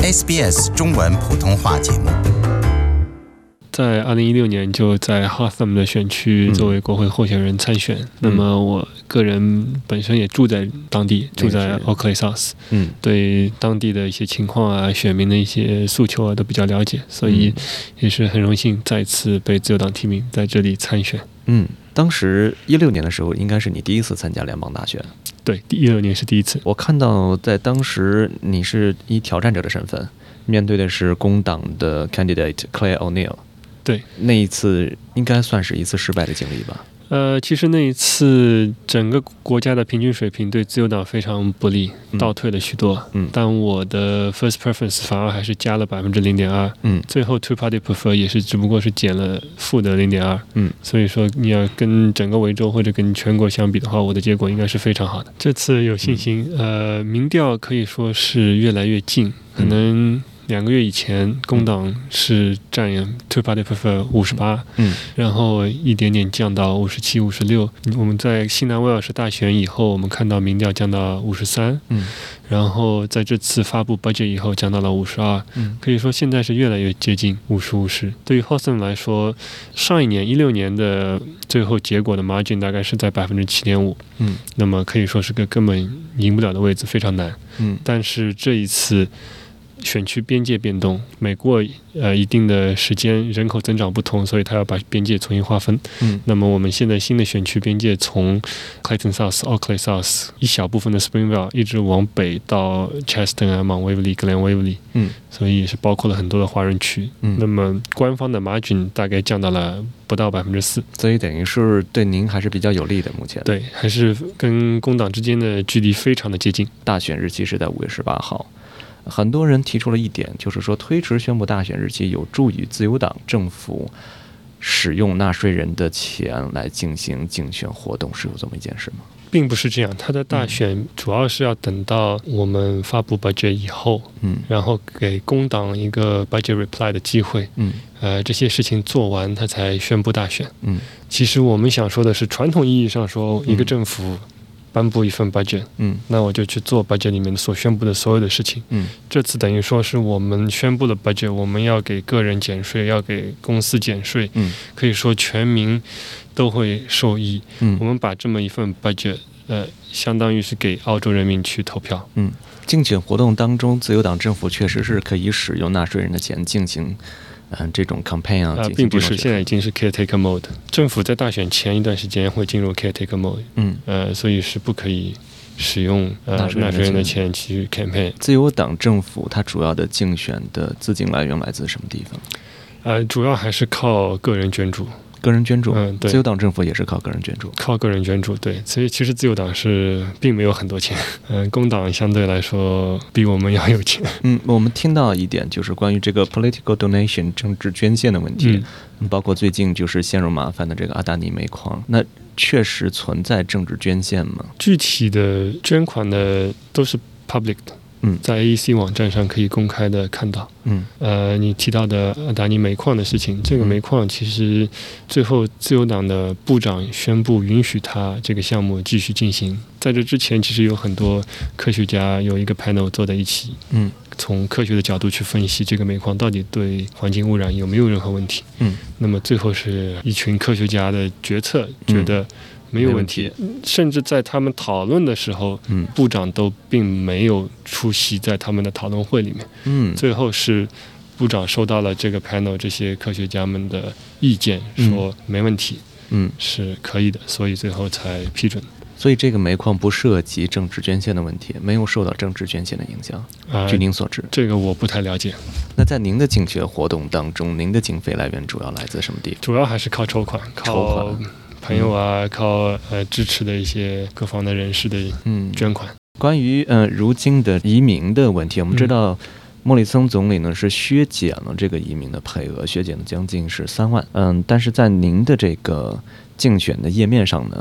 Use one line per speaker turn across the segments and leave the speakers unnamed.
SBS 中文普通话节目。
在2016年就在 Hotham 的选区作为国会候选人参选。那么我个人本身也住在当地，住在 Oakley South，对当地的一些情况啊、选民的一些诉求啊都比较了解，所以也是很荣幸再次被自由党提名在这里参选。
当时16年的时候，应该是你第一次参加联邦大选。
对，16年是第一次。
我看到在当时你是以挑战者的身份，面对的是工党的 candidate Claire O'Neill。对，那一次应该算是一次失败的经历吧。
其实那一次整个国家的平均水平对自由党非常不利，倒退了许多。但我的 first preference 反而还是加了 0.2%。最后 two party prefer 也是只不过是减了负的 0.2%。所以说你要跟整个维州或者跟全国相比的话，我的结果应该是非常好的。这次有信心。民调可以说是越来越近，可能2个月以前，工党是占 two party prefer 58%，然后一点点降到57、56。我们在新南威尔士大选以后，我们看到民调降到53，然后在这次发布 budget 以后降到了52，可以说现在是越来越接近50-50。对于 Hotham 来说，上一年16年的最后结果的 margin 大概是在 7.5%，那么可以说是个根本赢不了的位置，非常难。但是这一次选区边界变动，每过一定的时间人口增长不同，所以他要把边界重新划分。那么我们现在新的选区边界从 Clayton South、Oakley South 一小部分的 Springvale 一直往北到 Cheston 啊、Mount Waverly、Glen Waverly，所以是包括了很多的华人区。那么官方的 margin 大概降到了不到4%，
所以等于是对您还是比较有利的。目前
对，还是跟工党之间的距离非常的接近。
大选日期是在5月18号。很多人提出了一点，就是说推迟宣布大选日期有助于自由党政府使用纳税人的钱来进行竞选活动，是有这么一件事吗？
并不是这样，他的大选主要是要等到我们发布 budget 以后，然后给工党一个 budget reply 的机会，这些事情做完他才宣布大选。其实我们想说的是，传统意义上说，一个政府颁布一份 budget，那我就去做 budget 里面所宣布的所有的事情。这次等于说是我们宣布了 budget， 我们要给个人减税，要给公司减税，可以说全民都会受益。我们把这么一份 budget，相当于是给澳洲人民去投票。
竞选活动当中，自由党政府确实是可以使用纳税人的钱进行这种 campaign 啊，
并不是，现在已经是 caretaker mode。政府在大选前一段时间会进入 caretaker mode，所以是不可以使用纳税人的钱去 campaign。
自由党政府它主要的竞选的资金来源来自什么地方？
主要还是靠个人捐助。
个人捐助，
对，
自由党政府也是靠个人捐助，
对，所以其实自由党是并没有很多钱，工党相对来说比我们要有钱。
我们听到一点就是关于这个 political donation 政治捐献的问题，包括最近就是陷入麻烦的这个阿达尼煤矿，那确实存在政治捐献吗？
具体的捐款的都是 public 的。在 AEC 网站上可以公开的看到。你提到的阿达尼煤矿的事情，这个煤矿其实最后自由党的部长宣布允许他这个项目继续进行。在这之前，其实有很多科学家有一个 panel 坐在一起，从科学的角度去分析这个煤矿到底对环境污染有没有任何问题。那么最后是一群科学家的决策，觉得没有问题，甚至在他们讨论的时候，部长都并没有出席在他们的讨论会里面。最后是部长收到了这个 panel 这些科学家们的意见，说没问题，是可以的，所以最后才批准。
所以这个煤矿不涉及政治捐献的问题，没有受到政治捐献的影响。据您所知，
这个我不太了解。
那在您的竞选活动当中，您的经费来源主要来自什么地方？
主要还是靠筹款，靠朋友啊，靠支持的一些各方的人士的捐款。
关于如今的移民的问题，我们知道莫里森总理呢是削减了这个移民的配额，削减了将近是3万。但是在您的这个竞选的页面上呢，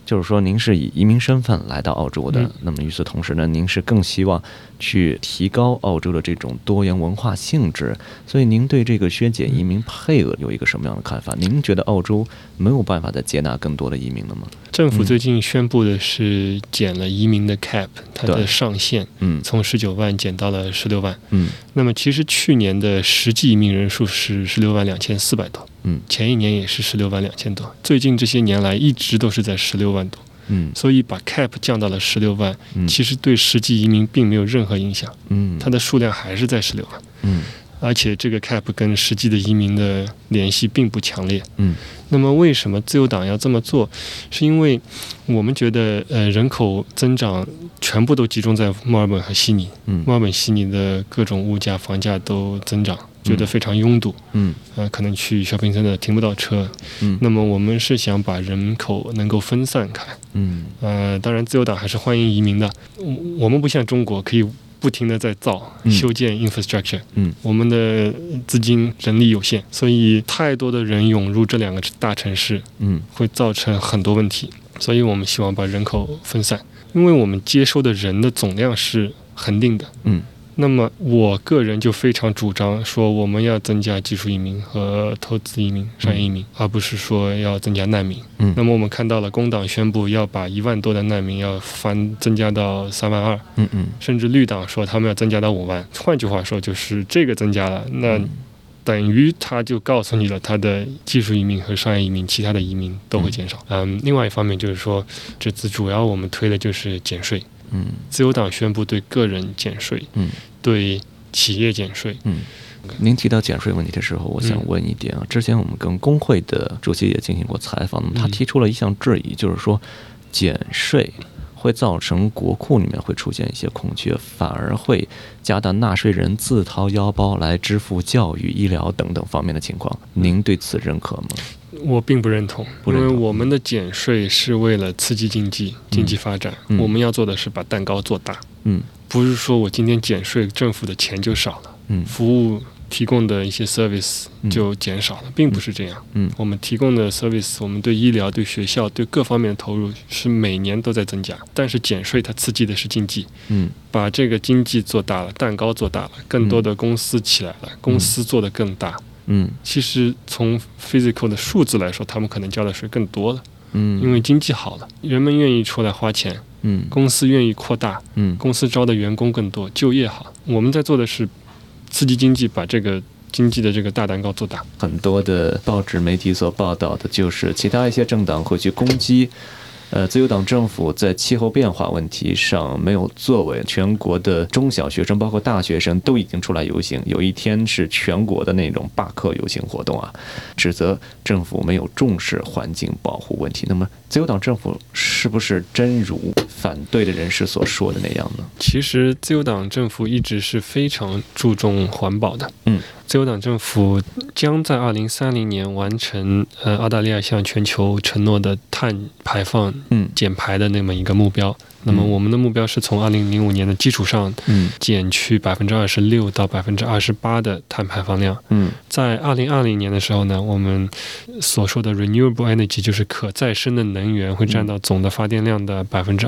就是说您是以移民身份来到澳洲的，那么与此同时呢，您是更希望去提高澳洲的这种多元文化性质，所以您对这个削减移民配额有一个什么样的看法？您觉得澳洲没有办法再接纳更多的移民了吗？
政府最近宣布的是减了移民的 cap，它的上限，从19万减到了16万，那么其实去年的实际移民人数是16万2400多，前一年也是16万2000多，最近这些年来一直都是在16万多，所以把 cap 降到了16万，其实对实际移民并没有任何影响，它的数量还是在16万，而且这个 cap 跟实际的移民的联系并不强烈，那么为什么自由党要这么做？是因为我们觉得人口增长全部都集中在墨尔本和悉尼，墨尔本、悉尼的各种物价、房价都增长，觉得非常拥堵，可能去 shopping center 停不到车，那么我们是想把人口能够分散开，当然自由党还是欢迎移民的，我们不像中国可以不停地在修建 infrastructure，我们的资金人力有限，所以太多的人涌入这两个大城市，会造成很多问题，所以我们希望把人口分散，因为我们接收的人的总量是恒定的，那么我个人就非常主张说我们要增加技术移民和投资移民、商业移民，而不是说要增加难民。那么我们看到了工党宣布要把1万多的难民要增加到3万2，甚至绿党说他们要增加到5万。换句话说，就是这个增加了，那等于他就告诉你了，他的技术移民和商业移民，其他的移民都会减少。另外一方面就是说，这次主要我们推的就是减税。自由党宣布对个人减税，对企业减税。
您提到减税问题的时候，我想问一点啊，之前我们跟工会的主席也进行过采访，他提出了一项质疑，就是说减税会造成国库里面会出现一些空缺，反而会加大纳税人自掏腰包来支付教育、医疗等等方面的情况。您对此认可吗？
我并不认同，因为我们的减税是为了刺激经济发展，我们要做的是把蛋糕做大，不是说我今天减税，政府的钱就少了，服务提供的一些 service 就减少了，并不是这样。我们提供的 service， 我们对医疗、对学校、对各方面的投入是每年都在增加，但是减税它刺激的是经济，把这个经济做大了，蛋糕做大了，更多的公司起来了，公司做得更大。其实从 physical 的数字来说，他们可能交的税更多了，因为经济好了，人们愿意出来花钱，公司愿意扩大，公司招的员工更多，就业好。我们在做的是刺激经济，把这个经济的这个大蛋糕做大。
很多的报纸媒体所报道的就是其他一些政党会去攻击自由党政府在气候变化问题上没有作为，全国的中小学生包括大学生都已经出来游行，有一天是全国的那种罢课游行活动啊，指责政府没有重视环境保护问题。那么自由党政府是不是真如反对的人士所说的那样呢？
其实自由党政府一直是非常注重环保的。自由党政府将在2030年完成澳大利亚向全球承诺的碳排放减排的那么一个目标。那么我们的目标是从2005年的基础上减去26%到28%的碳排放量。在2020年的时候呢，我们所说的 renewable energy 就是可再生的能源会占到总的发电量的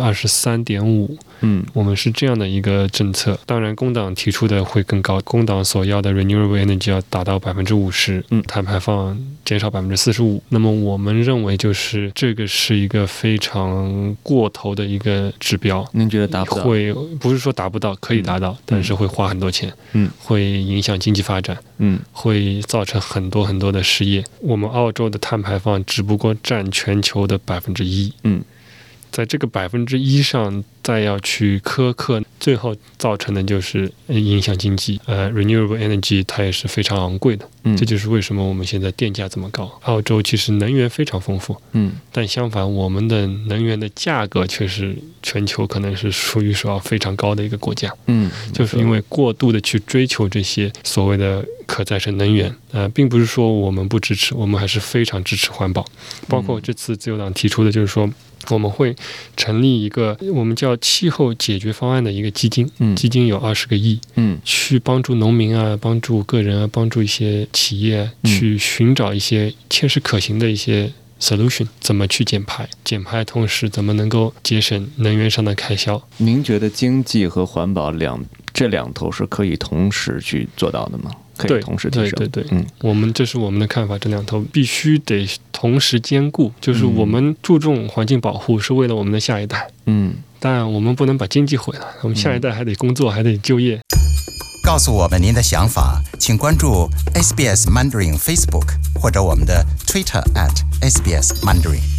23.5%。我们是这样的一个政策。当然工党提出的会更高，工党所要的 renewable energy 要达到50%，碳排放减少45%。那么我们认为就是这个是一个非常过头的一个指标。
您觉得达不到？
不是说达不到，可以达到，但是会花很多钱，会影响经济发展，会造成很多很多的失业。我们澳洲的碳排放只不过占全球的1%，在这个1%上再要去苛刻，最后造成的就是影响经济。renewable energy 它也是非常昂贵的，这就是为什么我们现在电价这么高。澳洲其实能源非常丰富，但相反我们的能源的价格却是全球可能是数一数二非常高的一个国家。就是因为过度的去追求这些所谓的可再生能源，并不是说我们不支持，我们还是非常支持环保。包括这次自由党提出的就是说我们会成立一个我们叫气候解决方案的一个基金，基金有20个亿，去帮助农民啊，帮助个人啊，帮助一些企业啊，去寻找一些切实可行的一些 solution， 怎么去减排，减排同时怎么能够节省能源上的开销。
您觉得经济和环保这两头是可以同时去做到的吗？可以同时提升。
对，这是我们的看法，这两头必须得同时兼顾。就是我们注重环境保护是为了我们的下一代，但我们不能把经济毁了，我们下一代还得工作，还得就业。
告诉我们您的想法，请关注 SBS Mandarin Facebook 或者我们的 Twitter @SBS Mandarin。